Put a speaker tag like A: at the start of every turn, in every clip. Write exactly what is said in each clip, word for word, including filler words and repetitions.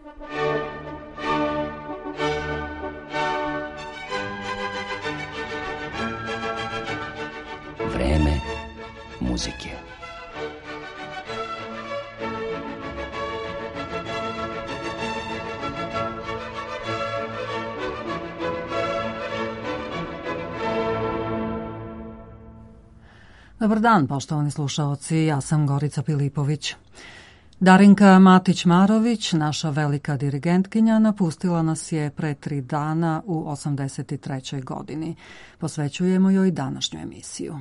A: Vreme muzike.
B: Dobar dan, poštovani slušaoci, ja sam Gorica Pilipović. Darinka Matić-Marović, naša velika dirigentkinja, napustila nas je pre tri dana u osamdeset trećoj godini. Posvećujemo joj današnju emisiju.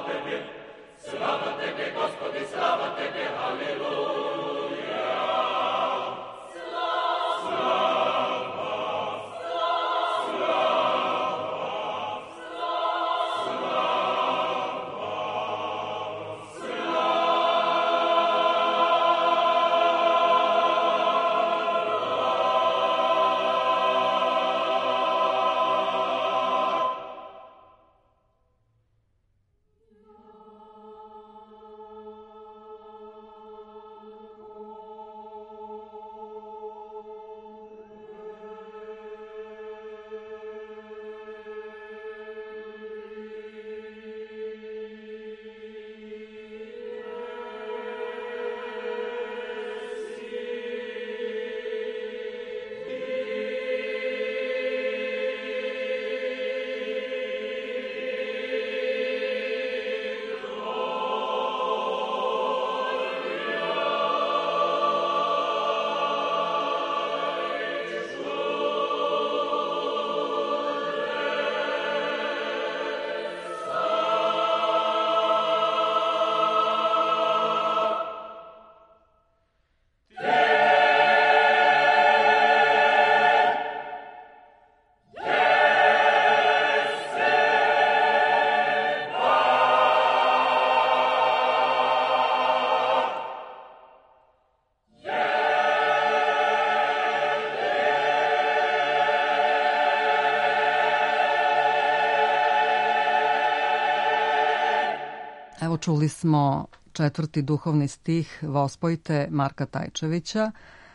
B: Evo čuli smo četvrti duhovni stih Vospojte Marka Tajčevića.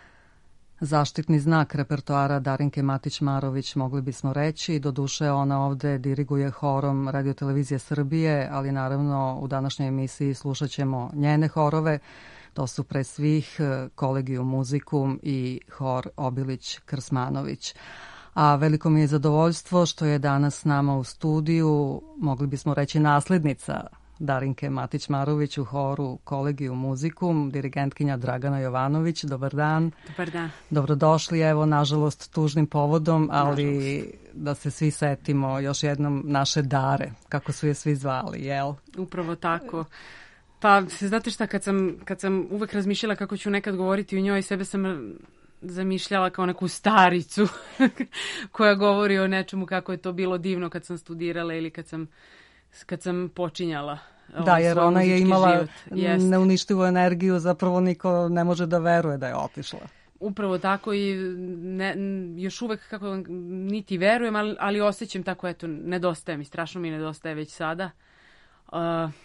B: Zaštitni znak repertoara Darinke Matić-Marović, mogli bismo reći. Doduše ona ovde diriguje horom Radiotelevizije Srbije, ali naravno u današnjoj emisiji slušat ćemo njene horove. To su pre svih Collegium Musicum i hor Obilić-Krsmanović. A veliko mi je zadovoljstvo što je danas s nama u studiju, mogli bismo reći naslednica Darinke Matić-Marović u horu Collegium Musicum, dirigentkinja Dragana Jovanović. Dobar dan.
C: Dobar dan.
B: Dobrodošli, evo, nažalost, tužnim povodom, ali nažalost, da se svi setimo još jednom naše Dare, kako su je svi zvali, jel?
C: Upravo tako. Pa, znate šta, kad sam, kad sam uvek razmišljala kako ću nekad govoriti o njoj, sebe sam zamišljala kao neku staricu koja govori o nečemu kako je to bilo divno kad sam studirala ili kad sam kad sam počinjala.
B: Da, jer ona je imala neuništivu energiju, zapravo niko ne može da veruje da je otišla.
C: Upravo tako i ne, još uvek kako niti verujem, ali, ali osjećam tako, eto, nedostaje mi, strašno mi nedostaje već sada. Uh,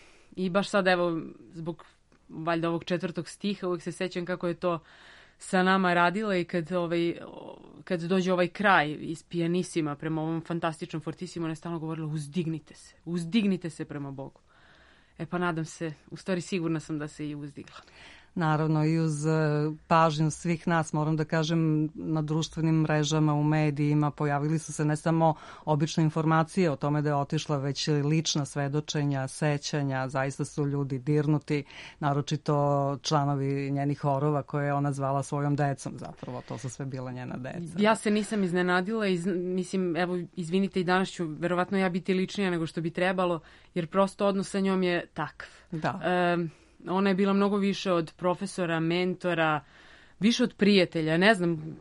C: I baš sad, evo, zbog valjda ovog četvrtog stiha, uvek se sećam kako je to sa nama radila i kad, ovaj, kad dođe ovaj kraj iz pijanisima prema ovom fantastičnom fortisimu, ona je stalno govorila uzdignite se, uzdignite se prema Bogu. E pa nadam se, u stvari sigurna sam da se i uzdigla.
B: Naravno i uz pažnju svih nas, moram da kažem, na društvenim mrežama, u medijima pojavili su se ne samo obične informacije o tome da je otišla, već lična svedočenja, sećanja, zaista su ljudi dirnuti, naročito članovi njenih horova koje je ona zvala svojom decom, zapravo to su sve bila njena deca.
C: Ja se nisam iznenadila, iz, mislim, evo, izvinite, i danas ću verovatno ja biti ličnija nego što bi trebalo, jer prosto odnos sa njom je takav.
B: Da.
C: E, Ona je bila mnogo više od profesora, mentora, više od prijatelja. Ne znam,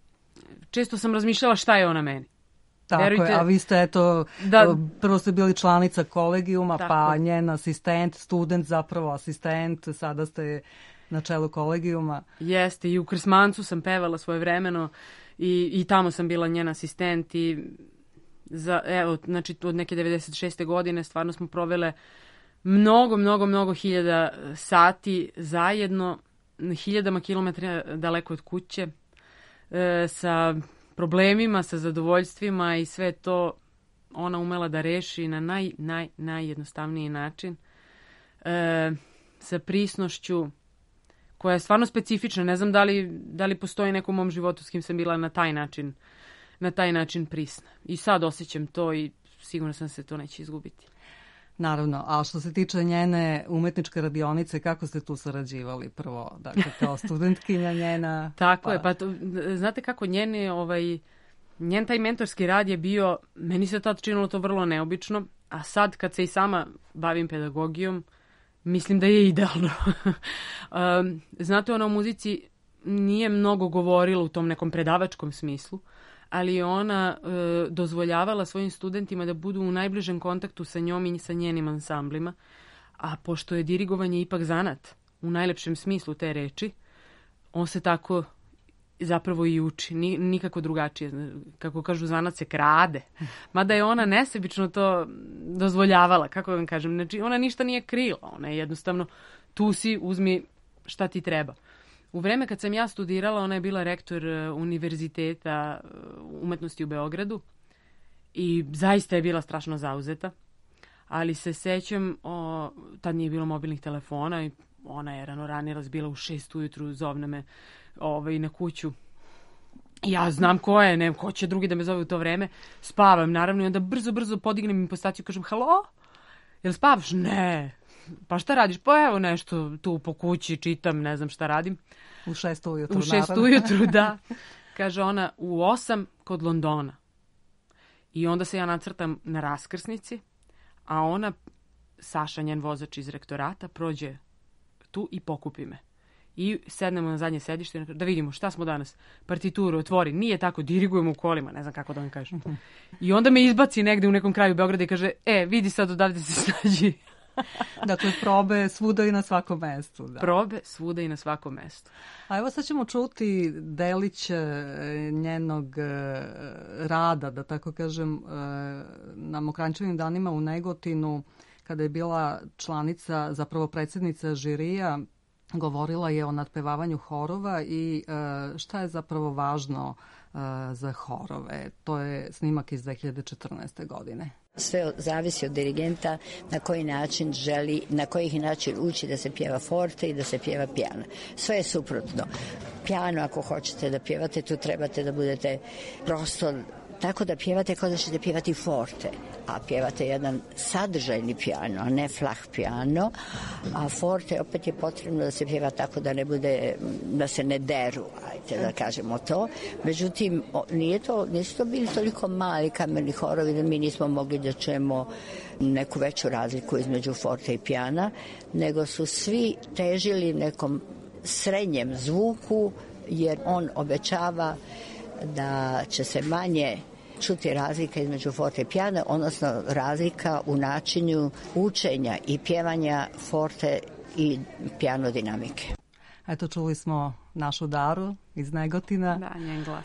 C: često sam razmišljala šta je ona meni.
B: Tako
C: Verujte,
B: je, a vi ste, eto,
C: da,
B: prvo ste bili članica kolegijuma,
C: tako,
B: pa njen asistent, student, zapravo asistent, sada ste na čelu kolegijuma.
C: Jeste, i u Krsmancu sam pevala svoje vremeno i, i tamo sam bila njen asistent i za, evo, znači od neke devedeset šeste godine stvarno smo provele mnogo, mnogo, mnogo hiljada sati zajedno, hiljadama kilometra daleko od kuće, e, sa problemima, sa zadovoljstvima i sve to ona umela da reši na naj, naj, najjednostavniji način. E, sa prisnošću koja je stvarno specifična. Ne znam da li, da li postoji neko u mom životu s kim sam bila na taj način, na taj način prisna. I sad osjećam to i sigurno sam se to neće izgubiti.
B: Naravno, a što se tiče njene umetničke radionice, kako ste tu sarađivali prvo? Dakle, kao studentkinja njena?
C: Tako
B: pa...
C: je, pa to, znate kako njene, ovaj, njen taj mentorski rad je bio, meni se tad činilo to vrlo neobično, a sad kad se i sama bavim pedagogijom, mislim da je idealno. um, znate, ona u muzici nije mnogo govorila u tom nekom predavačkom smislu, ali je ona e, dozvoljavala svojim studentima da budu u najbližem kontaktu sa njom i sa njenim ansamblima, a pošto je dirigovanje ipak zanat, u najlepšem smislu te reči, on se tako zapravo i uči, Ni, nikako drugačije. Kako kažu, zanat se krade. Mada je ona nesebično to dozvoljavala, kako vam kažem. Znači, ona ništa nije krila, ona je jednostavno tu si, uzmi šta ti treba. U vreme kad sam ja studirala, ona je bila rektor Univerziteta umetnosti u Beogradu i zaista je bila strašno zauzeta, ali se sećam, o, tad nije bilo mobilnih telefona i ona je rano ranije bila u šest ujutru, zovne me ovaj, na kuću. Ja znam ko je, ne, ko će drugi da me zove u to vreme. Spavam, naravno, i onda brzo, brzo podignem impostaciju i kažem, halo, jel spavaš? Ne. Pa šta radiš? Pa evo nešto tu po kući, čitam, ne znam šta radim.
B: U šest ujutru,
C: U šest
B: naravno.
C: ujutru, da. Kaže ona, u osam kod Londona. I onda se ja nacrtam na raskrsnici, a ona, Saša, njen vozač iz rektorata, prođe tu i pokupi me. I sednemo na zadnje sedište da vidimo šta smo danas. Partituru otvori, nije tako, dirigujemo u kolima, ne znam kako da vam kažem. I onda me izbaci negde u nekom kraju Beograda i kaže, e, vidi sad odavde se snađi.
B: Dakle, probe svuda i na svakom mestu. Da.
C: Probe svuda i na svakom mestu.
B: A evo sad ćemo čuti delić njenog rada, da tako kažem, na Mokranjčevim danima u Negotinu, kada je bila članica, zapravo predsjednica žirija, govorila je o nadpevavanju horova i šta je zapravo važno za horove. To je snimak iz dve hiljade četrnaeste. godine.
D: Sve zavisi od dirigenta na koji način želi, na koji način uči da se pjeva forte i da se pjeva pijano. Sve je suprotno. Pijano, ako hoćete da pjevate, tu trebate da budete prosto tako da pjevate kao da ćete pjevati forte, a pjevate jedan sadržajni pijano, a ne flah pijano, a forte opet je potrebno da se pjeva tako da ne bude, da se ne deru, ajte da kažemo to. Međutim, nije to, nisu to bili toliko mali kamerni horovi da mi nismo mogli da čujemo neku veću razliku između forte i pijana, nego su svi težili nekom srednjem zvuku, jer on obećava da će se manje čuti razlika između forte i pijana, odnosno razlika u načinu učenja i pjevanja forte i pijano dinamike.
B: Eto, čuli smo našu Daru iz Negotina.
C: Da, njen glas.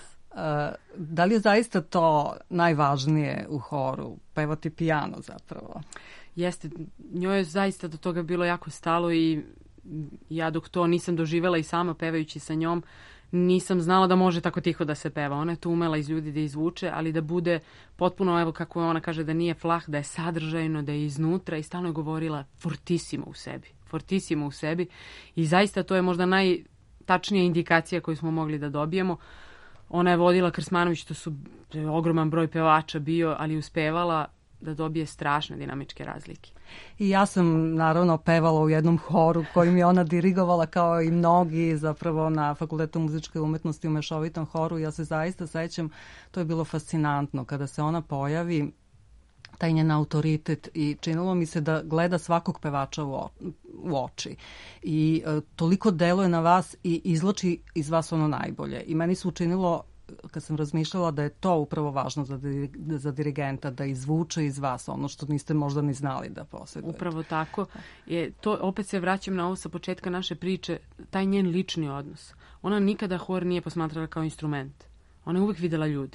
B: Da li je zaista to najvažnije u horu, pevati pijano zapravo?
C: Jeste, njoj je zaista do toga bilo jako stalo i ja dok to nisam doživjela i sama pevajući sa njom, nisam znala da može tako tiho da se peva. Ona je tu umela iz ljudi da izvuče, ali da bude potpuno, evo kako ona kaže, da nije flah, da je sadržajno, da je iznutra i stalno je govorila fortissimo u sebi. Fortissimo u sebi i zaista to je možda najtačnija indikacija koju smo mogli da dobijemo. Ona je vodila Krsmanović, to su ogroman broj pevača bio, ali uspevala da dobije strašne dinamičke razlike.
B: I ja sam naravno pevala u jednom horu kojim je ona dirigovala kao i mnogi zapravo na Fakultetu muzičke umetnosti u mešovitom horu. Ja se zaista sećam, to je bilo fascinantno kada se ona pojavi, taj njen autoritet i činilo mi se da gleda svakog pevača u, o, u oči. I e, toliko deluje na vas i izlači iz vas ono najbolje. I meni se učinilo, kad sam razmišljala, da je to upravo važno za, za dirigenta, da izvuče iz vas ono što niste možda ni znali da posjedujete.
C: Upravo tako. Je, to, opet se vraćam na ovo sa početka naše priče, taj njen lični odnos. Ona nikada hor nije posmatrala kao instrument. Ona je uvijek videla ljude.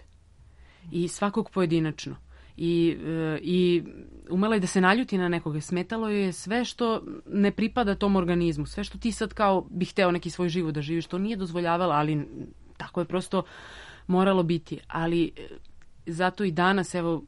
C: I svakog pojedinačno. I, e, i umela je da se naljuti na nekoga. Smetalo je sve što ne pripada tom organizmu. Sve što ti sad kao bi hteo neki svoj život da živiš. To nije dozvoljavala, ali tako je prosto moralo biti. Ali zato i danas, evo,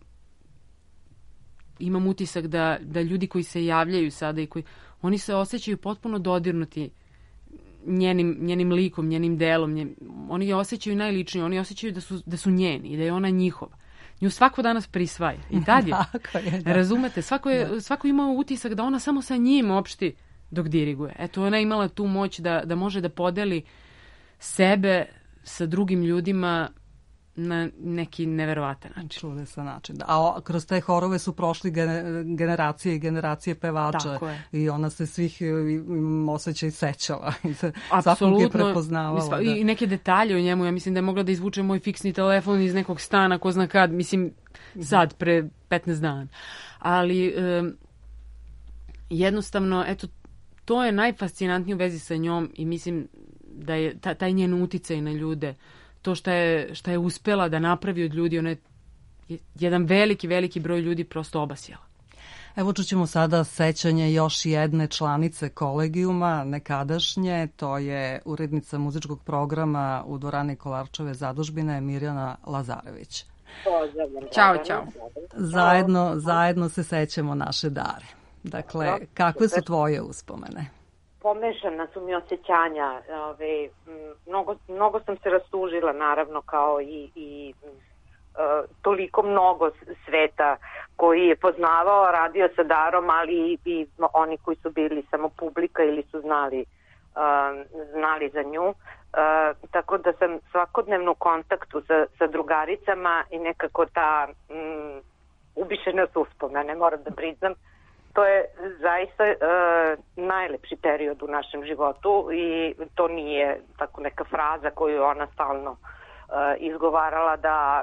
C: imam utisak da, da ljudi koji se javljaju sada i koji, oni se osjećaju potpuno dodirnuti njenim, njenim likom, njenim delom. Njen, oni je osjećaju najličnije. Oni osjećaju da su, da su njeni i da je ona njihova. Nju svako danas prisvaja. I tad je. je da. Razumete? Svako, je, svako ima utisak da ona samo sa njim opšti dok diriguje. Eto, ona je imala tu moć da, da može da podeli sebe sa drugim ljudima na neki neverovatan način.
B: Čudesan način. Da. A o, kroz te horove su prošli generacije i generacije pevača i ona se svih im osjećaj sećala. Svakog je prepoznavala.
C: Da. I neke detalje o njemu. Ja mislim da je mogla da izvuče moj fiksni telefon iz nekog stana, ko zna kad, mislim sad, pre petnaest dana. Ali um, jednostavno, eto, to je najfascinantnije u vezi sa njom i mislim da je ta, taj njen uticaj na ljude, to što je, što je uspela da napravi od ljudi, ona je jedan veliki, veliki broj ljudi prosto obasjala.
B: Evo čućemo sada sećanje još jedne članice kolegijuma, nekadašnje, to je urednica muzičkog programa u dvorani Kolarčeve zadužbine Mirjana Lazarević.
C: Ćao, ćao.
B: Zajedno, zajedno se sećamo naše Dare. Dakle, kakve su tvoje uspomene?
E: Pomešana su mi osjećanja. Ove, mnogo, mnogo sam se rastužila, naravno, kao i, i uh, toliko mnogo sveta koji je poznavao, radio sa Darom, ali i, i oni koji su bili samo publika ili su znali, uh, znali za nju. Uh, tako da sam svakodnevno u kontaktu sa, sa drugaricama i nekako ta um, ubišena su uspomene, moram da priznam. To je zaista uh, najlepši period u našem životu i to nije tako neka fraza koju ona stalno uh, izgovarala da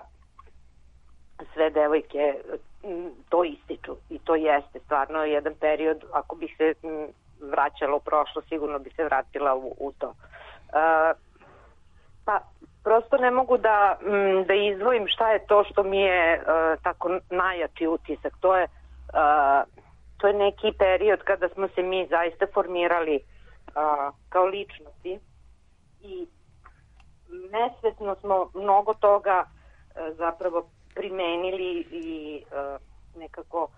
E: sve devojke um, to ističu i to jeste stvarno jedan period, ako bih se um, vraćala u prošlo, sigurno bi se vratila u, u to. Uh, pa prosto ne mogu da, um, da izdvojim šta je to što mi je uh, tako najjači utisak. To je uh, To je neki period kada smo se mi zaista formirali uh, kao ličnosti i nesvesno smo mnogo toga uh, zapravo primenili i uh, nekako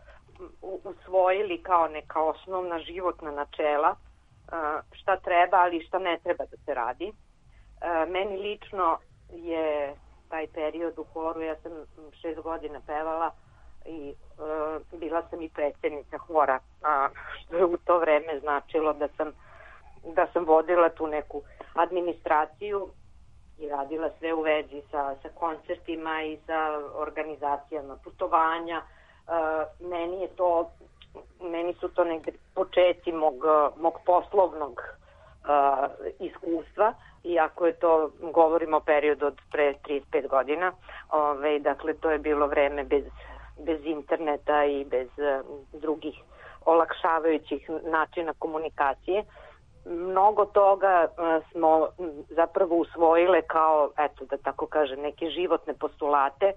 E: usvojili kao neka osnovna životna načela uh, šta treba, ali šta ne treba da se radi. Uh, meni lično je taj period u horu, ja sam šest godina pevala i uh, bila sam i predsjednica hora, a, što je u to vreme značilo da sam, da sam vodila tu neku administraciju i radila sve u vezi sa, sa koncertima i sa organizacijama putovanja. Uh, meni je to, meni su to negde počeci mog, mog poslovnog uh, iskustva, iako je to, govorimo o periodu od pre trideset pet godina, ove, dakle to je bilo vreme bez bez interneta i bez uh, drugih olakšavajućih načina komunikacije. Mnogo toga uh, smo zapravo usvojile kao, eto da tako kažem, neke životne postulate,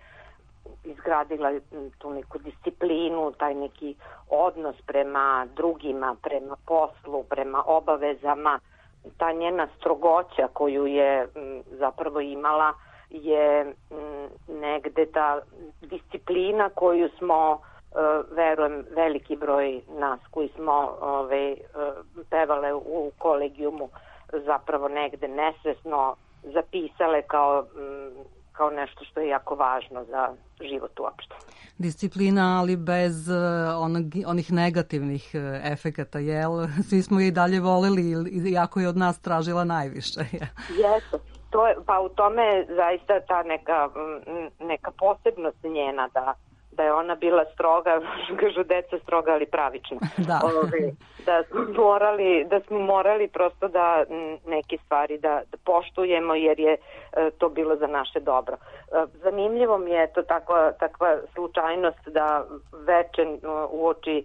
E: izgradila tu neku disciplinu, taj neki odnos prema drugima, prema poslu, prema obavezama, ta njena strogoća koju je m, zapravo imala je m, negde ta disciplina koju smo, uh, verujem, veliki broj nas koji smo ove, uh, pevale u kolegijumu zapravo negde nesvesno zapisale kao, m, kao nešto što je jako važno za život uopšte.
B: Disciplina, ali bez uh, onog, onih negativnih uh, efekata, jel? Svi smo je i dalje voleli, iako je od nas tražila najviše.
E: Jesu. To je, pa u tome je zaista ta neka, neka posebnost njena da, da je ona bila stroga, kažu deca stroga, ali pravična.
B: Da.
E: Ove, da, smo morali, da smo morali prosto da neke stvari da, da poštujemo jer je to bilo za naše dobro. Zanimljivo mi je to takva, takva slučajnost da veče uoči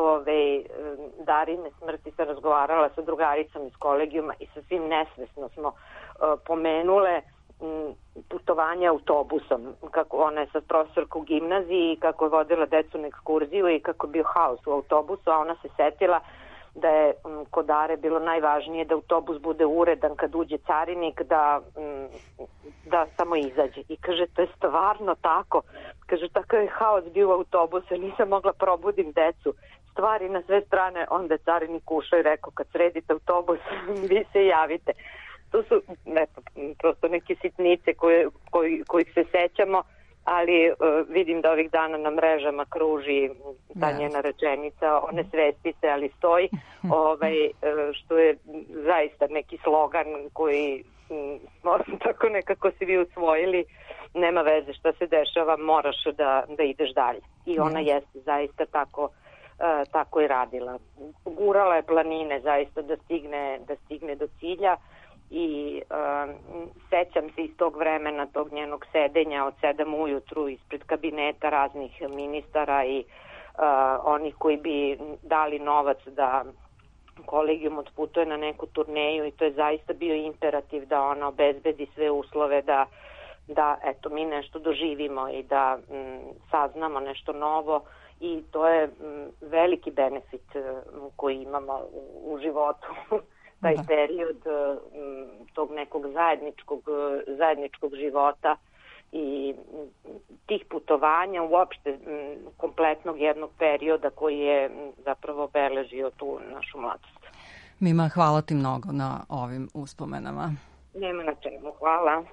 E: ove Darine smrti se razgovarala sa drugaricom iz kolegijuma i sasvim nesvesno smo uh, pomenule um, putovanje autobusom, kako ona je sa profesorka u gimnaziji i kako je vodila decu na ekskurziju i kako je bio haos u autobusu, a ona se setila da je um, kod Dare bilo najvažnije da autobus bude uredan kad uđe carinik, da, um, da samo izađe. I kaže, to je stvarno tako. Kaže, takav je haos bio u autobusu, nisam mogla probudim decu. Stvari na sve strane, onda je carinik ušao i rekao, kad sredite autobus, vi se javite. To su ne, prosto neke sitnice koje, koji, kojih se sećamo, ali uh, vidim da ovih dana na mrežama kruži ta njena rečenica, one svesti se, ali stoji, ovaj, uh, što je zaista neki slogan koji um, smo tako nekako si vi usvojili nema veze šta se dešava, moraš da, da ideš dalje. I ona yes. jeste zaista tako, uh, tako i radila. Gurala je planine zaista da stigne, da stigne do cilja i uh, sećam se iz tog vremena, tog njenog sedenja od sedam ujutru ispred kabineta raznih ministara i uh, onih koji bi dali novac da kolegijum otputuje na neku turneju i to je zaista bio imperativ da ona obezbedi sve uslove da, da eto, mi nešto doživimo i da m, saznamo nešto novo i to je m, veliki benefit m, koji imamo u, u životu. Taj da. period m, tog nekog zajedničkog, zajedničkog života i tih putovanja, uopšte kompletnog jednog perioda koji je zapravo obeležio tu našu mladost.
B: Mima, hvala ti mnogo na ovim uspomenama.
E: Nema na čemu, hvala.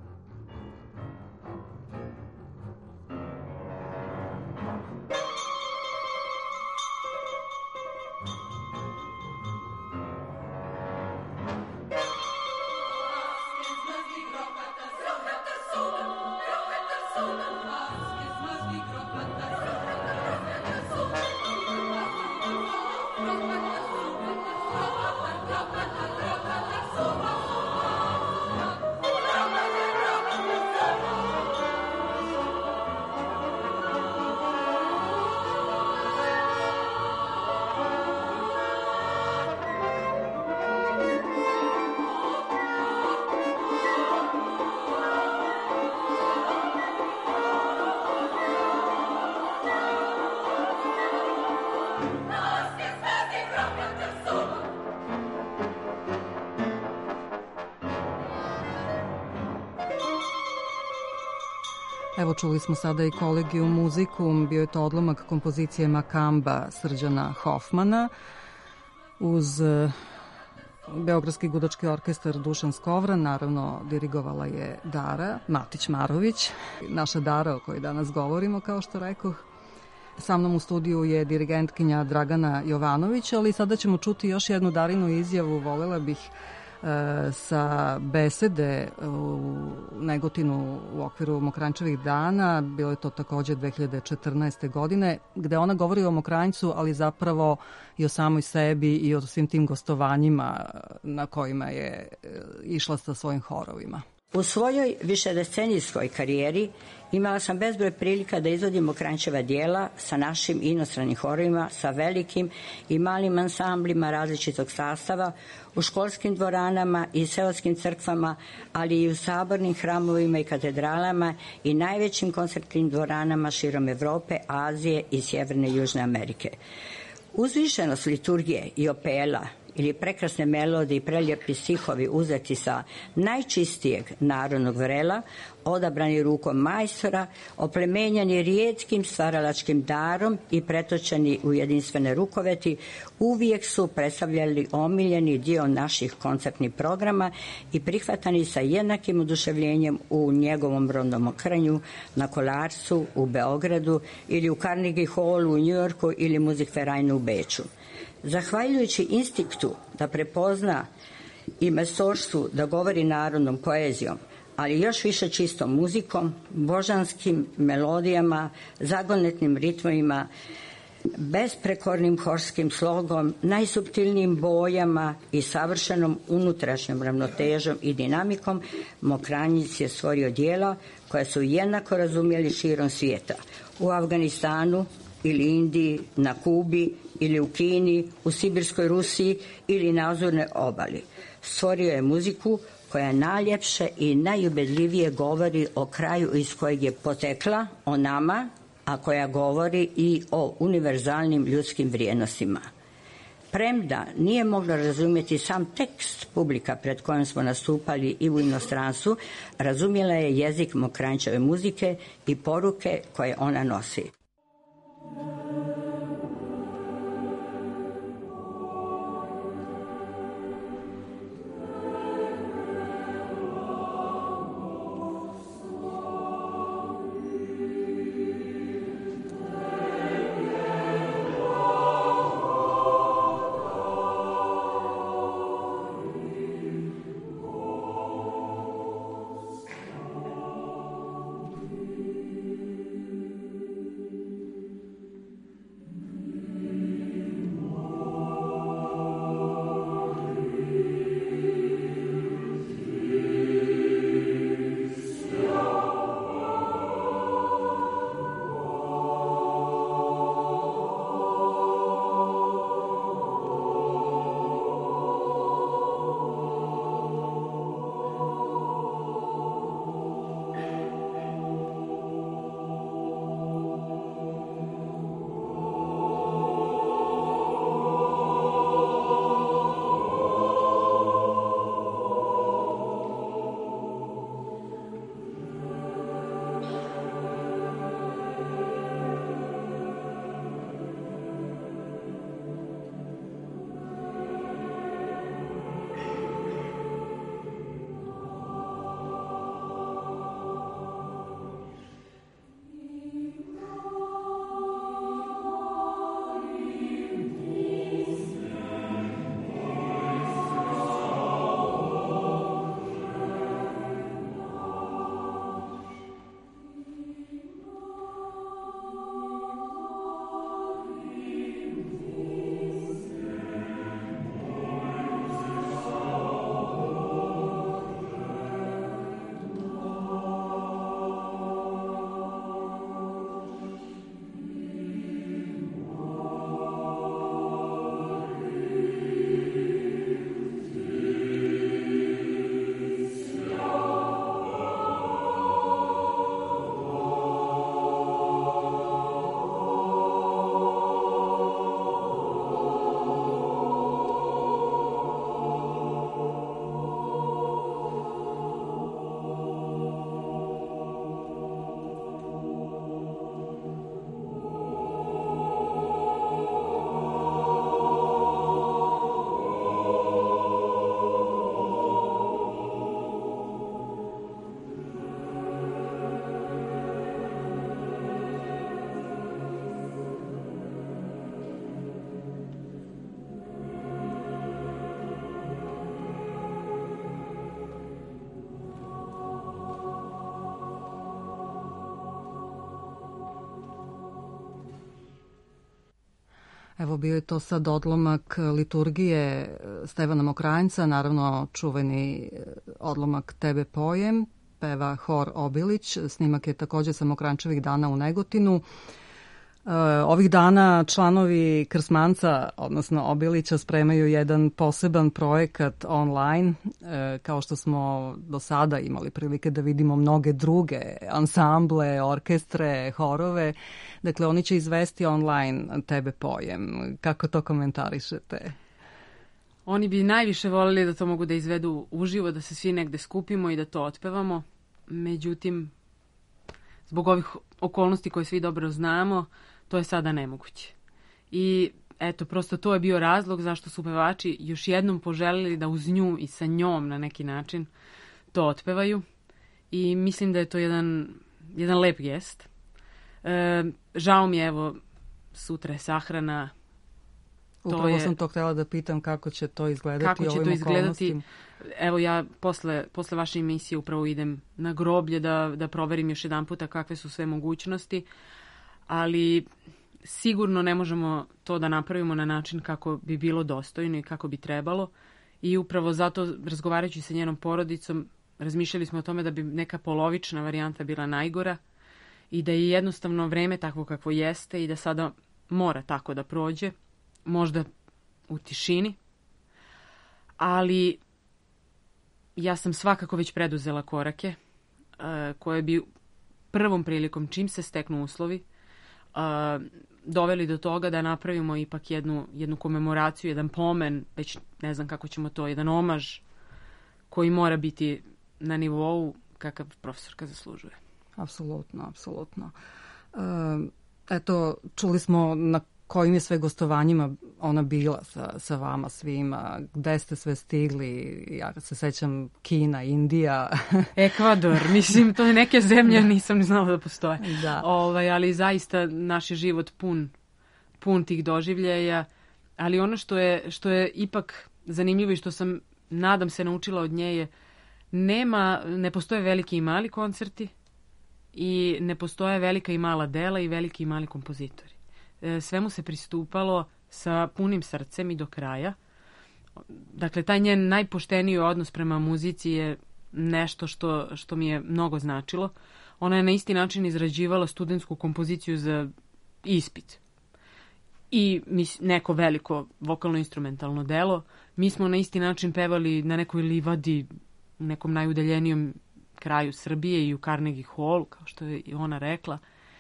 B: Evo, čuli smo sada i Kolegijum muzikum, bio je to odlomak kompozicije Makamba Srđana Hofmana uz Beogradski gudački orkestar Dušan Skovran, naravno dirigovala je Dara Matić-Marović, naša Dara o kojoj danas govorimo, kao što rekoh. Sa mnom u studiju je dirigentkinja Dragana Jovanović, ali sada ćemo čuti još jednu Darinu izjavu, volela bih sa besede u Negotinu u okviru Mokranjčevih dana, bilo je to takođe dve hiljade četrnaeste. godine, gde ona govori o Mokranjcu, ali zapravo i o samoj sebi i o svim tim gostovanjima na kojima je išla sa svojim horovima.
D: U svojoj višedecenijskoj karijeri imala sam bezbroj prilika da izvodim Mokranjčeva dijela sa našim inostranim horovima, sa velikim i malim ansamblima različitog sastava, u školskim dvoranama i seoskim crkvama, ali i u sabornim hramovima i katedralama i najvećim koncertnim dvoranama širom Evrope, Azije i Sjeverne i Južne Amerike. Uzvišenost liturgije i opela ili prekrasne melodije i preljepi stihovi uzeti sa najčistijeg narodnog vrela, odabrani rukom majstora, oplemenjani rijetkim stvaralačkim darom i pretočeni u jedinstvene rukoveti, uvijek su predstavljali omiljeni dio naših koncertnih programa i prihvatani sa jednakim oduševljenjem u njegovom rodnom Mokranju, na Kolarcu, u Beogradu ili u Carnegie Hallu u Njujorku ili Musikvereinu u Beču. Zahvaljujući instinktu da prepozna i mestoštvu da govori narodnom poezijom, ali još više čistom muzikom, božanskim melodijama, zagonetnim ritmovima, besprekornim horskim slogom, najsuptilnijim bojama i savršenom unutrašnjom ravnotežom i dinamikom, Mokranjic je stvorio dijela koja su jednako razumjeli širom svijeta. U Afganistanu ili Indiji, na Kubi ili u Kini, u Sibirskoj Rusiji ili na Azurne obali. Stvorio je muziku koja najljepše i najubedljivije govori o kraju iz kojeg je potekla, o nama, a koja govori i o univerzalnim ljudskim vrijednostima. Premda nije mogla razumjeti sam tekst publika pred kojom smo nastupali i u inostranstvu, razumjela je jezik Mokranjčeve muzike i poruke koje ona nosi.
B: Evo, bio je to sad odlomak liturgije Stevana Mokranjca, naravno čuveni odlomak Tebe pojem, peva hor Obilić. Snimak je također sa Mokranjčevih dana u Negotinu. Ovih dana članovi Krsmanca, odnosno Obilića, spremaju jedan poseban projekat online, kao što smo do sada imali prilike da vidimo mnoge druge ansamble, orkestre, horove. Dakle, oni će izvesti online Tebe pojem. Kako to komentarišete?
C: Oni bi najviše voljeli da to mogu da izvedu uživo, da se svi negde skupimo i da to otpevamo. Međutim, zbog ovih okolnosti koje svi dobro znamo, to je sada nemoguće. I eto, prosto to je bio razlog zašto su pevači još jednom poželili da uz nju i sa njom na neki način to otpevaju. I mislim da je to jedan, jedan lep gest. E, žao mi je, evo, sutra je sahrana.
B: Upravo
C: je,
B: sam to htjela da pitam kako će to izgledati.
C: Kako će to izgledati?
B: Okolnostima.
C: Evo, ja posle, posle vaše emisije upravo idem na groblje da, da proverim još jedan puta kakve su sve mogućnosti. Ali sigurno ne možemo to da napravimo na način kako bi bilo dostojno i kako bi trebalo. I upravo zato, razgovarajući sa njenom porodicom, razmišljali smo o tome da bi neka polovična varijanta bila najgora i da je jednostavno vreme takvo kakvo jeste i da sada mora tako da prođe, možda u tišini. Ali ja sam svakako već preduzela korake uh, koje bi prvom prilikom, čim se steknu uslovi, Uh, doveli do toga da napravimo ipak jednu, jednu komemoraciju, jedan pomen, već ne znam kako ćemo to, jedan omaž koji mora biti na nivou kakav profesorka zaslužuje.
B: Apsolutno, apsolutno. Uh, eto, čuli smo na kojim je sve gostovanjima ona bila sa, sa vama svima, gde ste sve stigli, ja se sećam Kina, Indija.
C: Ekvador, mislim, to je neke zemlje, nisam ni znala da postoje.
B: Da.
C: Ovaj, ali zaista naš je život pun, pun tih doživljaja, ali ono što je, što je ipak zanimljivo i što sam, nadam se, naučila od nje je, nema, ne postoje veliki i mali koncerti i ne postoje velika i mala dela i veliki i mali kompozitori. Svemu se pristupalo sa punim srcem i do kraja. Dakle, taj njen najpošteniji odnos prema muzici je nešto što, što mi je mnogo značilo. Ona je na isti način izrađivala studentsku kompoziciju za ispit i neko veliko vokalno-instrumentalno delo. Mi smo na isti način pevali na nekoj livadi u nekom najudaljenijem kraju Srbije i u Carnegie Hall, kao što je i ona rekla.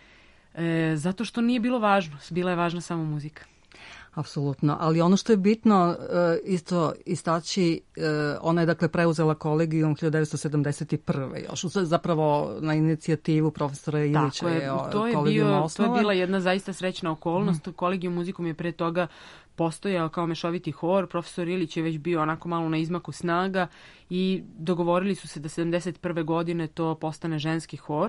C: E, zato što nije bilo važno, bila je važna samo muzika.
B: Apsolutno, ali ono što je bitno isto istaći, ona je dakle preuzela kolegijum hiljadu devetsto sedamdeset prve još, zapravo na inicijativu profesora Ilića je, je
C: to je
B: kolegijum
C: bio,
B: osnovan.
C: To je bila jedna zaista srećna okolnost. Mm. Kolegijum muzikom je pre toga postojao kao mešoviti hor, profesor Ilić je već bio onako malo na izmaku snaga i dogovorili su se da sedamdeset prve godine to postane ženski hor.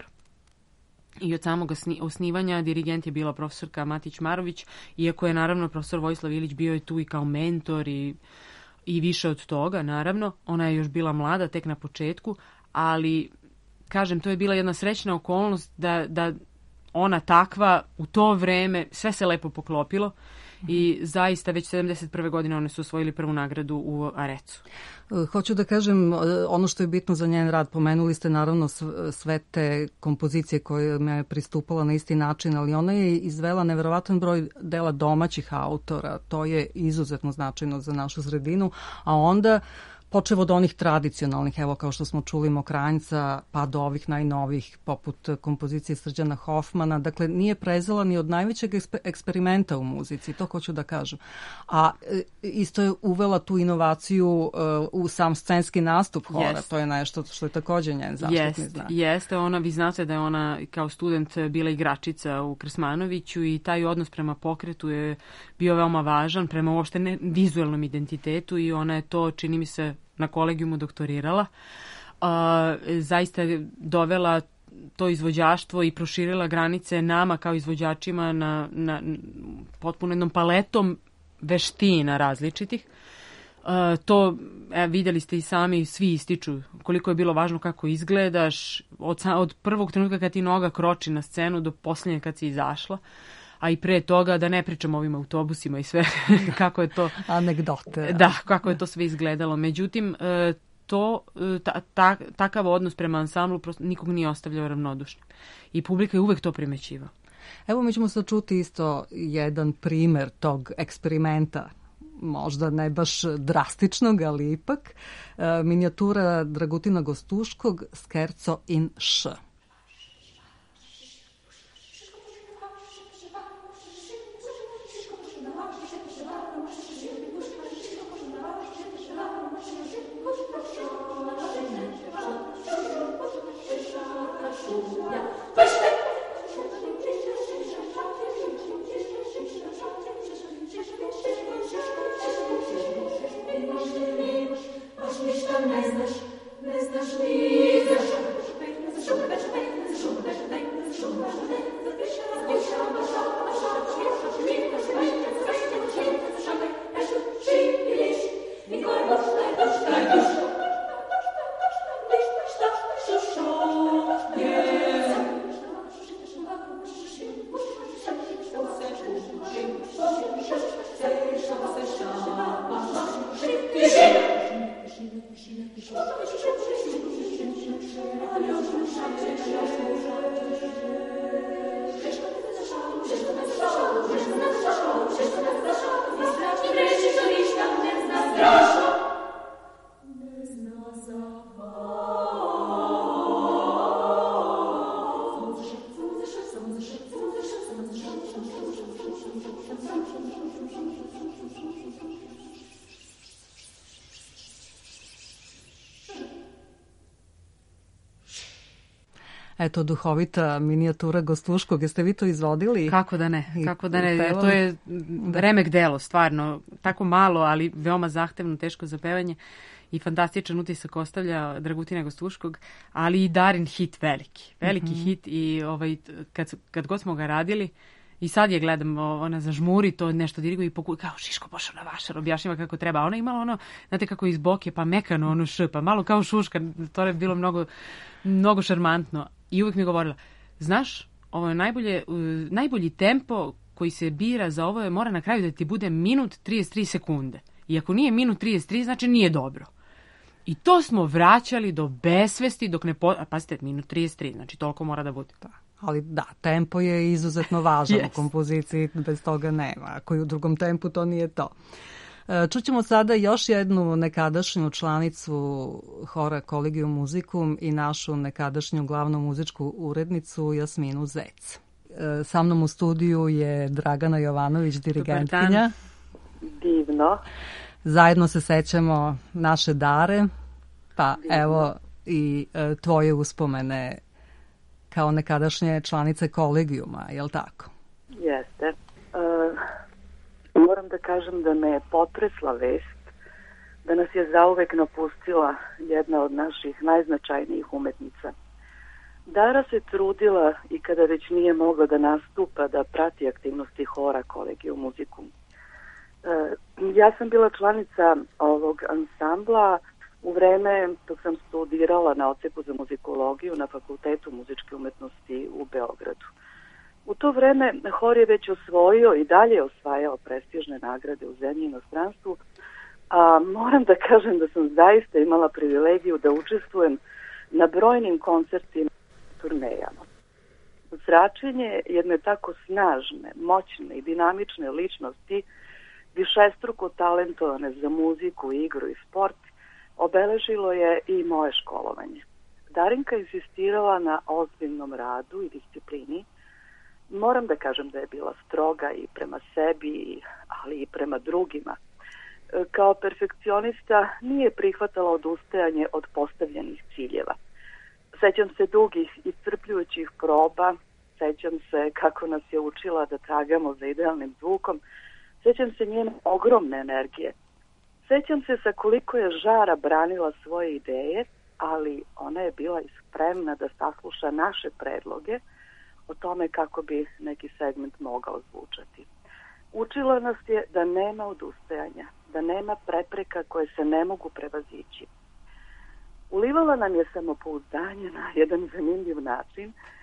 C: I od samog osnivanja dirigent je bila profesorka Matić Marović, iako je naravno profesor Vojislav Ilić bio je tu i kao mentor i, i više od toga, naravno. Ona je još bila mlada, tek na početku, ali, kažem, to je bila jedna srećna okolnost da, da ona takva u to vreme, sve se lepo poklopilo i zaista već sedamdeset prve godine one su osvojili prvu nagradu u Arecu.
B: Hoću da kažem, ono što je bitno za njen rad, pomenuli ste naravno sve te kompozicije koje me je pristupala na isti način, ali ona je izvela neverovatan broj dela domaćih autora, to je izuzetno značajno za našu sredinu, a onda počev od onih tradicionalnih, evo kao što smo čuli Mokranjca, pa do ovih najnovih, poput kompozicije Srđana Hofmana. Dakle, nije prezela ni od najvećeg eksperimenta u muzici, to hoću da kažem. A isto je uvela tu inovaciju uh, u sam scenski nastup hora. Jest. To je nešto što je također njen zaštitni
C: Jest,
B: znak.
C: Jeste, ona, vi znate da je ona kao student bila igračica u Krsmanoviću i taj odnos prema pokretu je bio veoma važan, prema uopšte ne, vizualnom identitetu i ona je to, čini mi se, na kolegijumu doktorirala. Uh, zaista je dovela to izvođaštvo i proširila granice nama kao izvođačima na, na potpuno jednom paletom veština različitih. Uh, to e, vidjeli ste i sami, svi ističu koliko je bilo važno kako izgledaš od, od prvog trenutka kad ti noga kroči na scenu do posljednje kad si izašla. a i pre toga da ne pričam o ovim autobusima i sve kako je to
B: anegdote.
C: Da, kako je to sve izgledalo. Međutim, to, ta, ta, takav odnos prema ansamblu prosto nikog nije ostavljao ravnodušnim. I publika je uvek to primećivala.
B: Evo mi ćemo sad čuti isto jedan primer tog eksperimenta, možda ne baš drastičnog, ali ipak, minijatura Dragutina Gostuškog Scherzo in Š. Eto, duhovita minijatura Gostuškog. Jeste vi to izvodili?
C: Kako da ne, kako da ne. Jer to je remek delo, stvarno. Tako malo, ali veoma zahtevno, teško za pevanje. I fantastičan utisak ostavlja Dragutina Gostuškog, ali i Darin hit veliki. Veliki mm-hmm. hit i ovaj, kad, kad god smo ga radili, i sad je gledam, ona zažmuri, to nešto diriguje i pokuju, kao Šiško pošao na vašar, objašnjava kako treba. A ona imala ono, znate kako iz boke, pa mekano ono š, pa malo kao šuška, to je bilo mnogo, mnogo šarmantno. I uvijek mi je govorila, znaš, ovo je najbolje, uh, najbolji tempo koji se bira za ovo je mora na kraju da ti bude minut trideset tri sekunde. I ako nije minut trideset tri, znači nije dobro. I to smo vraćali do besvesti dok ne... Po... A pazite, minut trideset tri, znači toliko mora da bude.
B: Da. Ali da, tempo je izuzetno važan
C: yes.
B: u kompoziciji, bez toga nema. Ako je u drugom tempu, to nije to. Čućemo sada još jednu nekadašnju članicu hora Collegium Musicum i našu nekadašnju glavnu muzičku urednicu Jasminu Zec. Sa mnom u studiju je Dragana Jovanović, dirigentkinja.
F: Divno.
B: Zajedno se sećamo naše Dare, pa Divno. Evo i e, tvoje uspomene kao nekadašnje članice Collegiuma, je li tako?
F: Jeste. Uh... Moram da kažem da me je potresla vest da nas je zauvek napustila jedna od naših najznačajnijih umetnica. Dara se trudila i kada već nije mogla da nastupa da prati aktivnosti hora Collegium Musicum. E, ja sam bila članica ovog ansambla u vreme dok sam studirala na odseku za muzikologiju na Fakultetu muzičke umetnosti u Beogradu. U to vreme hor je već osvojio i dalje osvajao prestižne nagrade u zemlji i inostranstvu, a moram da kažem da sam zaista imala privilegiju da učestvujem na brojnim koncertima i turnejama. Zračenje jedne tako snažne, moćne i dinamične ličnosti, višestruko talentovane za muziku, igru i sport, obeležilo je i moje školovanje. Darinka insistirala na ozbiljnom radu i disciplini. Moram da kažem da je bila stroga i prema sebi, ali i prema drugima. Kao perfekcionista nije prihvatala odustajanje od postavljenih ciljeva. Sećam se dugih iscrpljujućih proba, sećam se kako nas je učila da tragamo za idealnim zvukom, sećam se njene ogromne energije. Sećam se sa koliko je žara branila svoje ideje, ali ona je bila i spremna da sasluša naše predloge o tome kako bi neki segment mogao zvučati. Učila nas je da nema odustajanja, da nema prepreka koje se ne mogu prevazići. Ulivala nam je samopouzdanje na jedan zanimljiv način,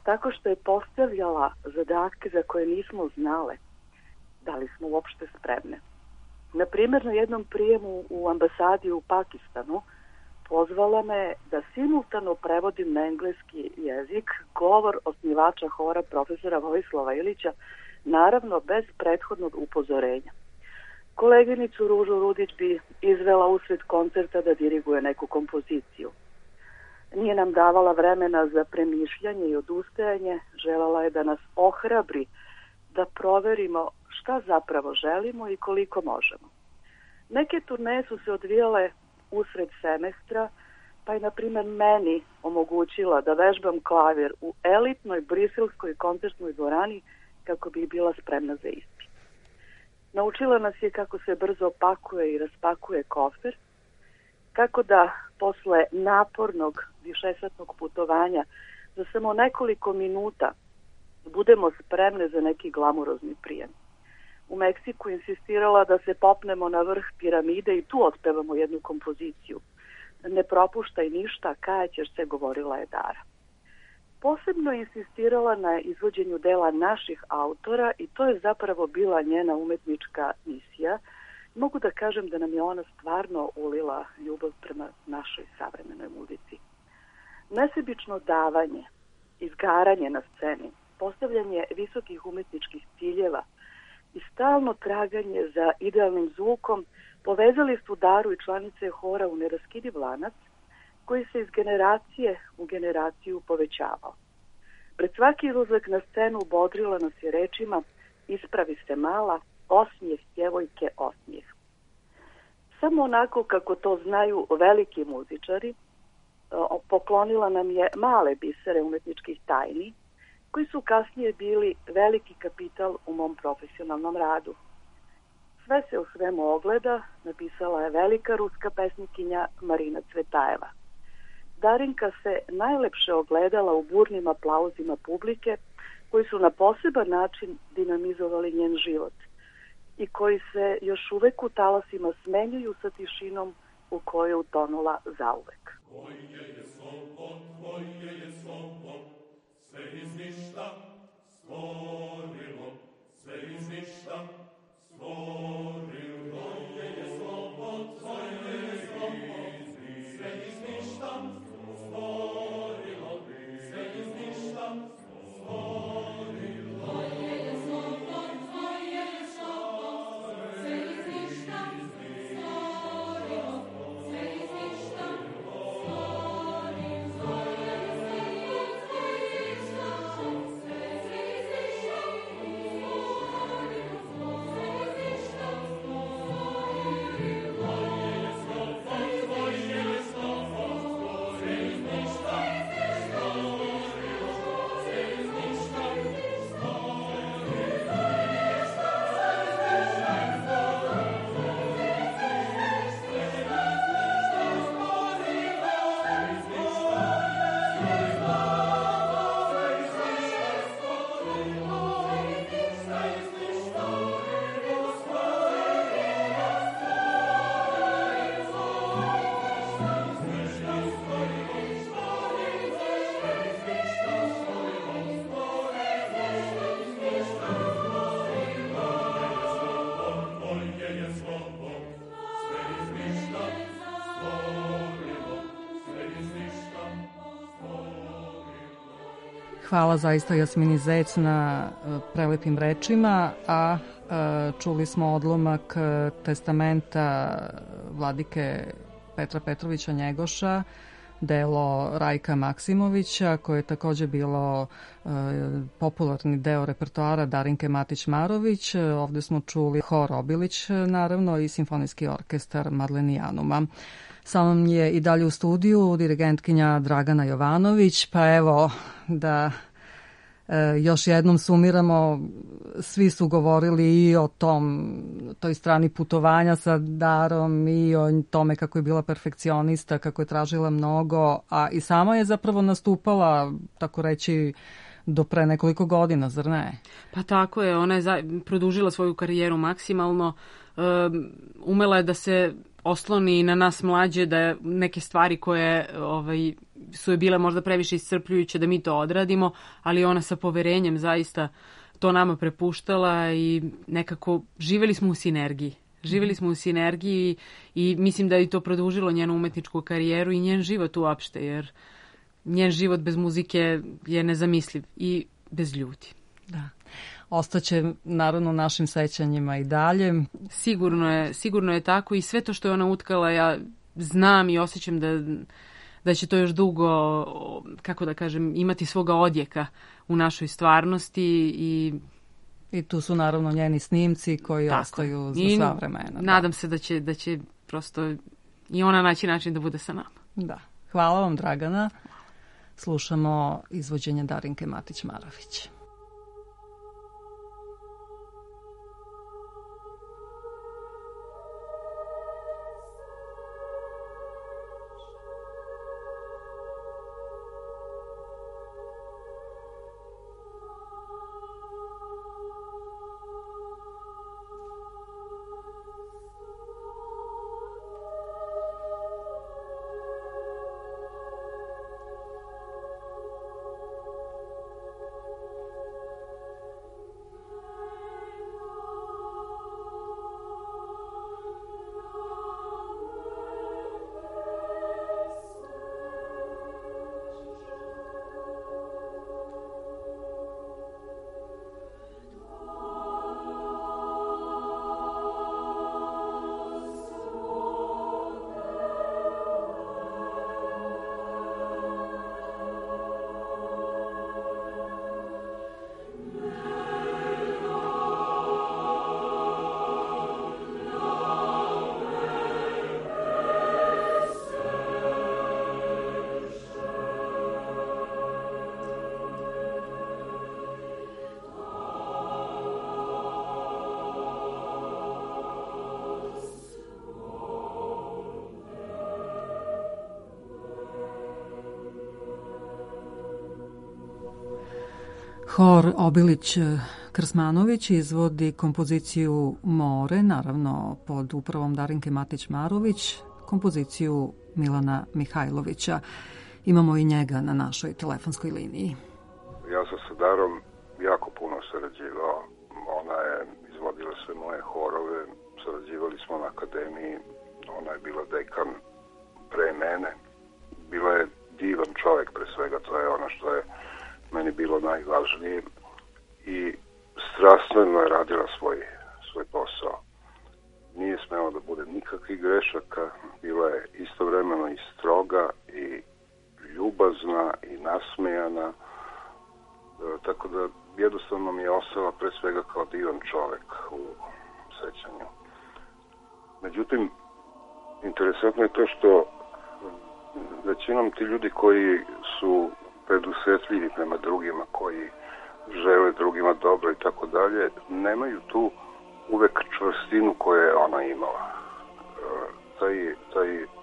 F: tako što je postavljala zadatke za koje nismo znale da li smo uopšte spremne. Na primjer, na jednom prijemu u ambasadi u Pakistanu pozvala me da simultano prevodim na engleski jezik govor osnivača hora profesora Vojislava Ilića, naravno bez prethodnog upozorenja. Koleginicu Ružu Rudić bi izvela usred koncerta da diriguje neku kompoziciju. Nije nam davala vremena za premišljanje i odustajanje, želala je da nas ohrabri, da proverimo šta zapravo želimo i koliko možemo. Neke turneje su se odvijale usred semestra, pa je, na primjer, meni omogućila da vežbam klavir u elitnoj briselskoj koncertnoj dvorani kako bi bila spremna za ispit. Naučila nas je kako se brzo pakuje i raspakuje kofer, kako da posle napornog višesatnog putovanja za samo nekoliko minuta budemo spremne za neki glamurozni prijem. U Meksiku insistirala da se popnemo na vrh piramide i tu otpevamo jednu kompoziciju. Ne propuštaj ništa, kajaćeš se, govorila je Dara. Posebno insistirala na izvođenju dela naših autora i to je zapravo bila njena umetnička misija. Mogu da kažem da nam je ona stvarno ulila ljubav prema našoj savremenoj muzici. Nesebično davanje, izgaranje na sceni, postavljanje visokih umetničkih ciljeva i stalno traganje za idealnim zvukom povezali su Daru i članice hora u neraskidiv lanac koji se iz generacije u generaciju povećavao. Pred svaki izlazak na scenu bodrila nas je rečima: ispravi se mala, osmijeh djevojke, osmijeh. Samo onako kako to znaju veliki muzičari, poklonila nam je male bisere umetničkih tajni, koji su kasnije bili veliki kapital u mom profesionalnom radu. Sve se u svemu ogleda, napisala je velika ruska pesnikinja Marina Cvetajeva. Darinka se najlepše ogledala u burnim aplauzima publike, koji su na poseban način dinamizovali njen život i koji se još uvek u talasima smenjuju sa tišinom u kojoj je utonula zauvek.
G: Tvoje je slovo, tvoje je slovo, sve iz ništa stvorilo, sve iz ništa stvorilo. Tvoje je slovo, tvoje je slovo, sve iz ništa stvorilo, sve iz ništa stvorilo. Tvoje je slovo, tvoje je slovo, sve iz ništa stvorilo, sve iz ništa
B: Hvala zaista Jasmini Zec na prelepim rečima, a čuli smo odlomak testamenta vladike Petra Petrovića Njegoša, delo Rajka Maksimovića, koje je takođe bilo e, popularni deo repertoara Darinke Matić-Marović. Ovde smo čuli hor Obilić, naravno, i simfonijski orkestar Madlenijanuma. Sa mnom je i dalje u studiju dirigentkinja Dragana Jovanović, pa evo da e, još jednom sumiramo. Svi su govorili i o tom, toj strani putovanja sa Darom i o tome kako je bila perfekcionista, kako je tražila mnogo, a i sama je zapravo nastupala, tako reći, do pre nekoliko godina, zar ne?
C: Pa tako je, ona je za, produžila svoju karijeru maksimalno, um, umela je da se osloni na nas mlađe, da neke stvari koje ovaj, su je bile možda previše iscrpljujuće, da mi to odradimo, ali ona sa poverenjem zaista to nama prepuštala i nekako živeli smo u sinergiji. Živeli smo u sinergiji i mislim da je to produžilo njenu umetničku karijeru i njen život uopšte, jer njen život bez muzike je nezamisliv i bez ljudi.
B: Da. Ostaće naravno našim sećanjima i dalje.
C: Sigurno je, sigurno je tako i sve to što je ona utkala, ja znam i osjećam da, da će to još dugo, kako da kažem, imati svoga odjeka u našoj stvarnosti i
B: I tu su naravno njeni snimci koji tako ostaju za sva vremena. Da.
C: Nadam se da će, da će prosto i ona naći način da bude sa nama.
B: Da. Hvala vam, Dragana. Slušamo izvođenje Darinke Matić-Marović. Hor Obilić-Krsmanović izvodi kompoziciju More, naravno pod upravom Darinke Matić-Marović, kompoziciju Milana Mihajlovića. Imamo i njega na našoj telefonskoj liniji.
H: Ja sam sa Darom jako puno sarađivao. Ona je izvodila sve moje horove, sarađivali smo na akademiji, ona je bila dekan pre mene. Bila je divan čovjek pre svega, to je ono što je meni bilo najvažnije i strastveno je radila svoj, svoj posao. Nije smela da bude nikakvih grešaka, bila je istovremeno i stroga i ljubazna i nasmejana, e, tako da jednostavno mi je ostala pre svega kao divan čovjek u sećanju. Međutim, interesantno je to što većinom ti ljudi koji su predusetljivi prema drugima, koji žele drugima dobro i tako dalje, nemaju tu uvek čvrstinu koju je ona imala. E, taj, taj e,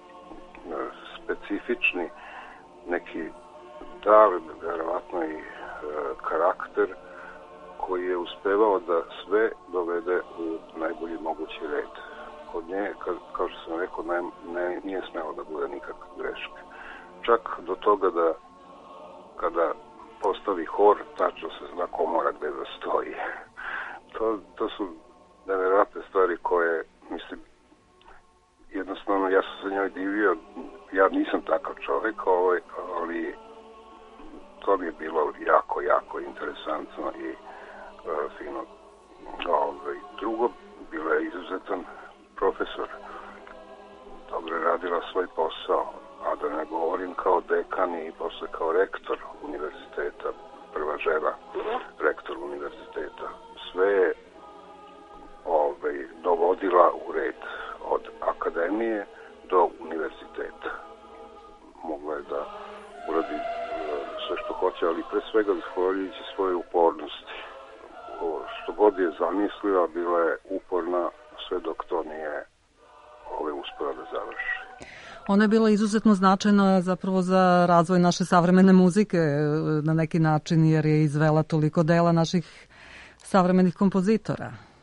H: specifični neki dar, verovatno i e, karakter koji je uspevao da sve dovede u najbolji mogući red. Kod nje, kao, kao što sam rekao, ne, ne, nije smelo da bude nikakve greške. Čak do toga da kada postavi hor, tačno se zna ko mora gde da stoji. To, to su nevjerojatne stvari koje, mislim, jednostavno ja sam se njoj divio, ja nisam takav čovjek, ovaj, ali to mi je bilo jako, jako interesantno i uh, fino. Ovaj, drugo, bila je izuzetan profesor, dobro je radila svoj posao, a da ne govorim kao dekan i posle kao rektor univerziteta, prva žena rektor univerziteta. Sve je ovaj, dovodila u red od akademije do univerziteta. Mogla je da uradi sve što hoće, ali pre svega zahvaljujući svoje upornosti. O, što god je zamislila, bila je uporna sve dok to nije ove uspela da završi.
B: Ona je bila izuzetno značajna zapravo za razvoj naše savremene muzike na neki način, jer je izvela toliko dela naših savremenih kompozitora.
H: To je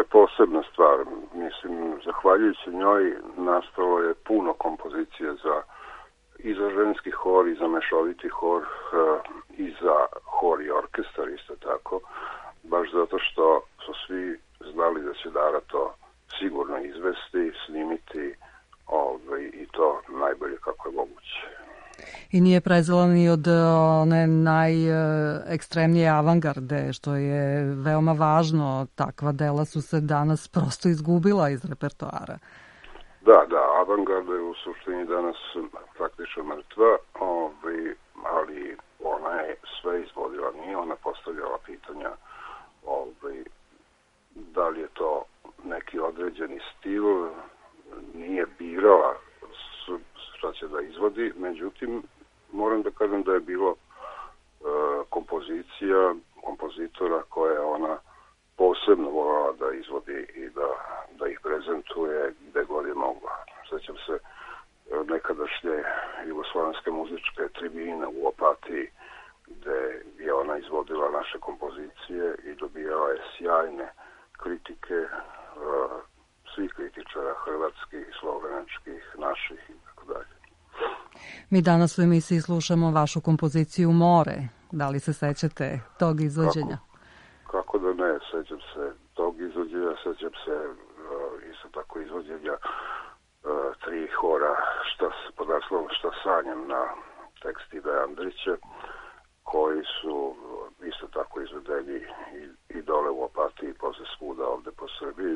H: posebna stvar. Mislim, zahvaljujući njoj nastalo je puno kompozicije za i za ženski hor, i za mešoviti hor, i za hor i orkestar isto tako, baš zato što su svi znali da će Dara to sigurno izvesti, snimiti ovaj, i to najbolje kako je moguće.
B: I nije prezela ni od one najekstremnije avangarde, što je veoma važno. Takva dela su se danas prosto izgubila iz repertoara.
H: Da, da, avangarda je u suštini danas praktično mrtva, ovaj, ali ona je sve izvodila, nije ona postavljala pitanja ovaj, da li je to neki određeni stil, nije birala šta će da izvodi, međutim moram da kažem da je bilo e, kompozicija kompozitora koje je ona posebno volala da izvodi i da, da ih prezentuje gde god je mogla. Sećam se e, nekadašnje jugoslovenske muzičke tribine u Opatiji gde je ona izvodila naše kompozicije i dobijala je sjajne kritike e, svih kritičara, hrvatskih, slovenačkih, naših i tako dalje.
B: Mi danas u emisiji slušamo vašu kompoziciju More. Da li se sećate tog izvođenja?
H: Kako, kako da ne, sećam se tog izvođenja, sećam se uh, isto tako izvođenja uh, tri hora šta, pod naslovom Šta sanjam na tekst Ive Andrića, koji su isto tako izvedeni i, i dole u Opatiji, posle svuda ovde po Srbiji.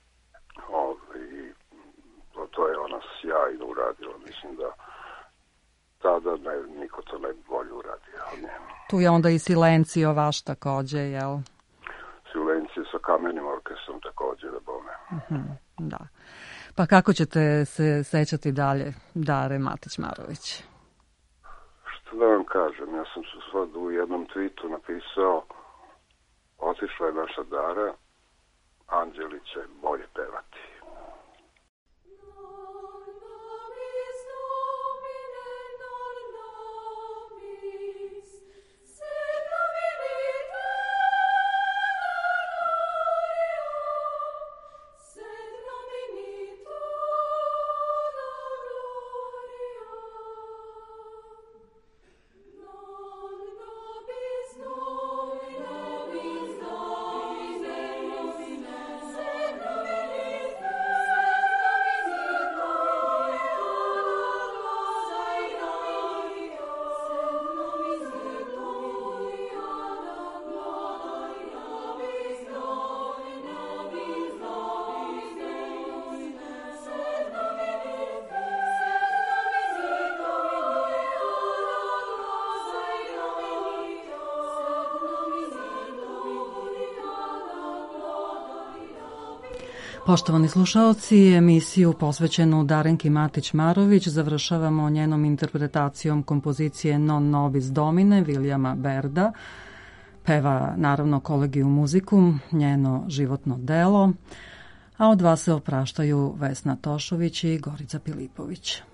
H: I to je ona sjajno uradila, mislim da tada ne, niko to ne bi bolje uradio.
B: Tu je onda i Silencio vaš takođe, jel?
H: Silencio sa kamenim orkestrom takođe, da bome.
B: Uh-huh, da. Pa kako ćete se sećati dalje Dare Matić-Marović?
H: Što da vam kažem, ja sam se sad u jednom tweetu napisao: otišla je naša Dara, anđeli će bolje pevati.
B: Poštovani slušaoci, emisiju posvećenu Darenki Matić-Marović završavamo njenom interpretacijom kompozicije Non nobis domine Vilijama Berda. Peva naravno Collegium Musicum, njeno životno delo, a od vas se opraštaju Vesna Tošović i Gorica Pilipović.